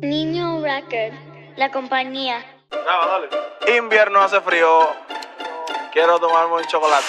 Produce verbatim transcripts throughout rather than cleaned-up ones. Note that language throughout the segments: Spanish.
Niño Record, la compañía. No, dale. Invierno hace frío. Quiero tomarme un chocolate.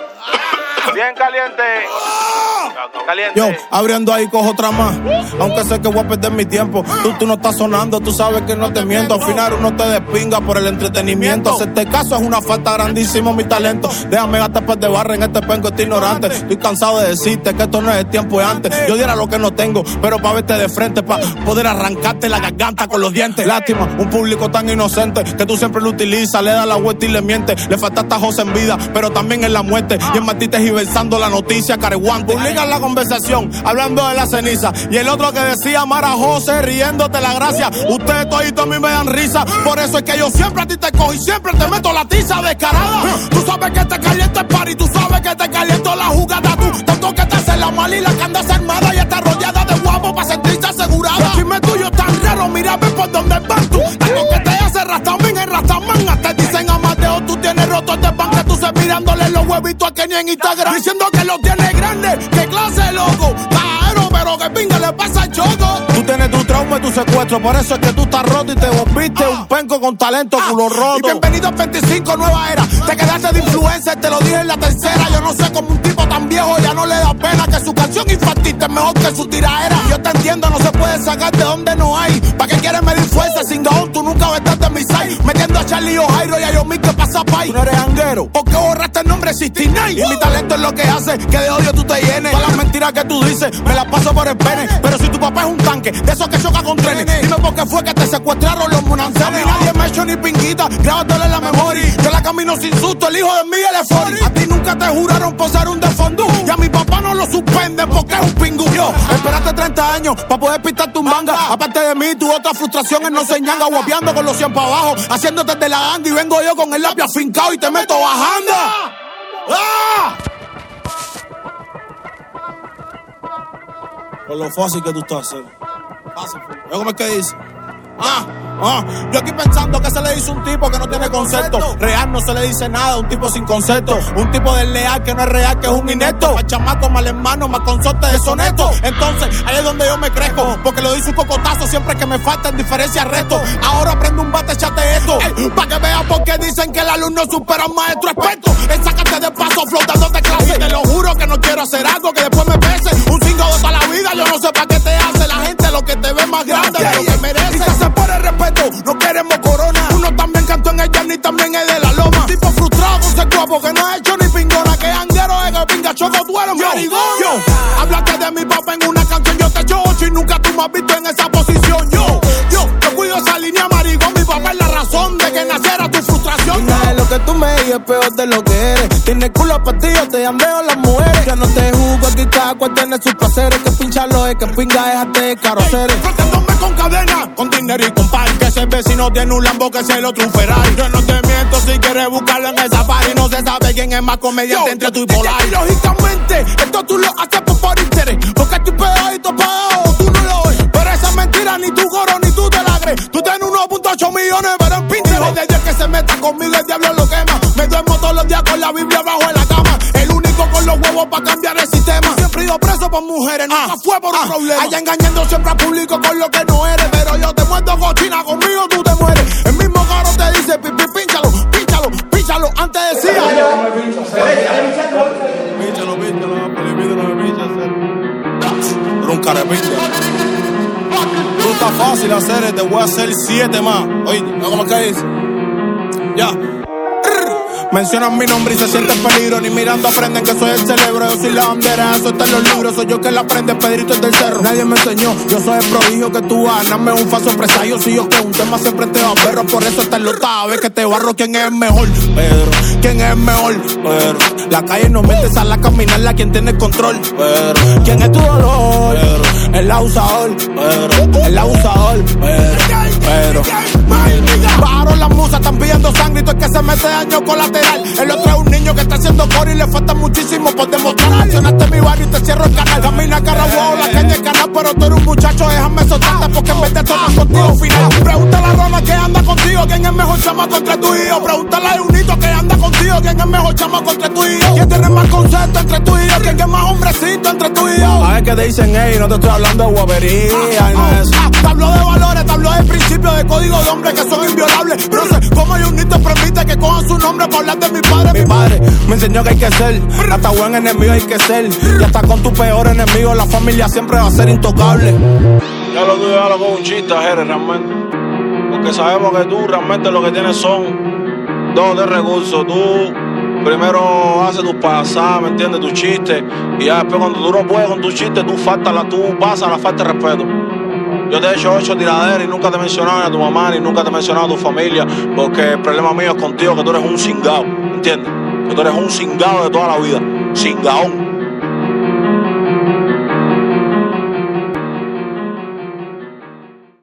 Bien caliente. Caliente. Yo, abriendo ahí cojo otra más. Aunque sé que voy a perder mi tiempo. Tú, tú no estás sonando, tú sabes que no te miento. Al final uno te despinga por el entretenimiento. Hacerte caso es una falta grandísima mi talento. Déjame gastar par de barra en este penco, estoy ignorante. Estoy cansado de decirte que esto no es el tiempo de antes. Yo diera lo que no tengo, pero pa' verte de frente, pa' poder arrancarte la garganta con los dientes. Lástima, un público tan inocente que tú siempre lo utilizas, le das la vuelta y le mientes. Le faltaste a José en vida, pero también en la muerte. Y en Martita y versando la noticia, careguante. Publican la conversación, hablando de la ceniza. Y el otro que decía, Mara José, riéndote la gracia. Ustedes toditos a mí me dan risa. Por eso es que yo siempre a ti te cojo y siempre te meto la tiza descarada. Tú sabes que te caliento el party, tú sabes que te caliento la jugada. Tú, tanto que te hace la mal y la que andas armada y está rodeada de guapos para sentirse asegurada. El chisme tuyo tan raro, mira ve por donde vas tú. Tanto que te hace rastamín en rastamán. Hasta dicen Amateo, tú tienes roto de pan que tú se mirándole los huevitos a Kenny en Instagram. Diciendo que lo tienes grande, que clase loco. Caero, pero que pinga le pasa al choco. Tú tienes tu trauma y tu secuestro, por eso es que tú estás roto y te volviste ah. un penco con talento, ah. culo roto. Y bienvenido a veinticinco, nueva era. Te quedaste de influencer, te lo dije en la tercera. Yo no sé cómo un tipo tan viejo ya no le da pena que su canción infantil es mejor que su tiraera. Yo te entiendo, no se puede sacar de donde no hay. ¿Pa' qué quieres medir fuerza? Sin gahón, tú nunca vete de mi side. Metiendo a Charlie O'Jairo y a Yomil que pasa pay. Tú no eres janguero, ¿por qué borraste el nombre sesenta y nueve? Y mi talento es lo que hace que de odio tú te llenes. Todas las mentiras que tú dices, me las paso por el pene. Pero si tu papá es un tanque, de esos que choca con trenes, dime por qué fue que te secuestraron los munancenes. A mí nadie me ha hecho ni pinguita, grábatelo en la memoria. Yo la camino sin susto, el hijo de Miguel es Fori. A ti nunca te juraron posar un de fondú. Y a mi papá no lo suspenden porque es un pingú. Yo, espérate treinta años para poder pintar tu manga. Aparte de mí, tu otra frustración es no se ñanga. Guapeando con los cien para abajo, haciéndote de la anda. Y vengo yo con el labio afincado y te meto bajando. ¡Ah! Por lo fácil que tú estás, eh. Fácil. ¿Ves cómo es que dice? Ah, ah, yo aquí pensando que se le dice un tipo que no tiene concepto. Real no se le dice nada, un tipo sin concepto. Un tipo desleal que no es real, que es un inepto. Más chamaco, mal hermano, más consorte deshonesto. Entonces, ahí es donde yo me crezco, porque lo dice un cocotazo siempre que me falta en diferencia al resto. Ahora prende un bate, echate esto, ey, pa' que veas por qué dicen que el alumno supera al maestro experto. Ey, sácate de paso flotando de clase. Te lo juro que no quiero hacer algo que después me pese. Un cinco de toda la vida, yo no sé pa' qué te hace. La gente lo que te ve más grande de lo que merece. Por el respeto, no queremos corona. Uno también cantó en el Yanni, también es de la loma. Un tipo frustrado con ese guapo que no ha hecho ni pingona. Que janguero es que pinga choco, tú eres marigón. Yo, hablaste de mi papá en una canción, yo te echo ocho y nunca tú me has visto en esa posición. Yo, yo, yo cuido esa línea marigón. Mi papá es la razón de que naciera tu frustración. Nada de lo que tú me digas es peor de lo que eres. Tienes culo para ti, yo te andeo las mujeres. Yo no te juzgo, aquí cada cual tiene sus placeres. Que pincharlo es que pinga, déjate de caroceres. Con cadena, con dinero y con par. Que ese vecino tiene un Lambo, que es el otro un Ferrari. Yo no te miento, si quieres buscarlo en el safari. No se sabe quién es más comediante entre tú y Polar. Y lógicamente, esto tú lo haces por, por interés. Porque estoy pegadito pagado, tú no lo ves. Pero esa mentira ni tu coro ni tú te la crees. Tú tienes uno punto ocho millones, pero en Pinterest. Hijo de Dios que se meta conmigo, el diablo lo quema. Me duermo todos los días con la Biblia bajo en la cama. El único con los huevos para cambiar el sistema. Siempre he ido preso por mujeres, nunca ah, fue por ah, un problema. Allá engañando siempre al público con lo que no eres. Pero yo te muerto cochina, conmigo tú te mueres. El mismo caro te dice, pipi, pínchalo, pínchalo, pínchalo. Antes decía pínchalo, pínchalo, no me pinchas. Pero un carepincha. Tú está fácil hacer, te voy a hacer siete más. Oye, ¿no cómo es que dice? Ya. Mencionan mi nombre y se siente peligro. Ni mirando aprenden que soy el cerebro. Yo soy la bandera, eso está en los libros. Soy yo que la aprende, Pedrito el del cerro. Nadie me enseñó, yo soy el prodigio que tú ganas. Me un falso empresario, soy yo que un tema siempre te va a perro. Por eso está en los tabes que te barro. ¿Quién es el mejor? Pedro, ¿quién es el mejor? Pedro, la calle no mete, sal a caminarla quien tiene el control. Pedro, ¿quién es tu dolor? Pedro, el abusador. Pedro, el abusador. Pedro, Pedro, Bajaron las musas, están pidiendo sangre y todo el que se mete daño colateral. El otro es un niño que está haciendo core y le falta muchísimo por demostrar. Accionaste mi barrio y te cierro el canal. Camina cara wow, la caña el canal, pero tú eres un muchacho, déjame soltarte porque en vez de tomar contigo final. Pregúntale a Roma que anda contigo, quién es el mejor chamaco entre tú y yo. Pregúntale a Unito que anda contigo, quién es el mejor chamaco entre tú y yo. ¿Quién tiene más concepto entre tú y yo? ¿Quién es más hombrecito entre tú y yo? A ver qué te dicen, ey, no te estoy hablando de guapería. Ah, ah, ah, te hablo de valores, te hablo código de hombres que son inviolables. No sé cómo Junito permite que cojan su nombre para hablar de mi padre. Mi padre me enseñó que hay que ser, hasta buen enemigo hay que ser. Y hasta con tu peor enemigo la familia siempre va a ser intocable. Ya lo tuyo, ya lo con un chiste, Jerez, realmente. Porque sabemos que tú realmente lo que tienes son dos de recursos. Tú primero haces tus pasadas, ¿me entiendes? Tus chistes. Y ya después cuando tú no puedes con tus chistes, tú faltas la, tú pasas la falta de respeto. Yo te he hecho ocho tiraderas y nunca te he mencionado ni a tu mamá, ni nunca te he mencionado a tu familia. Porque el problema mío es contigo, que tú eres un cingao, ¿entiendes? Que tú eres un cingao de toda la vida. Cingaón.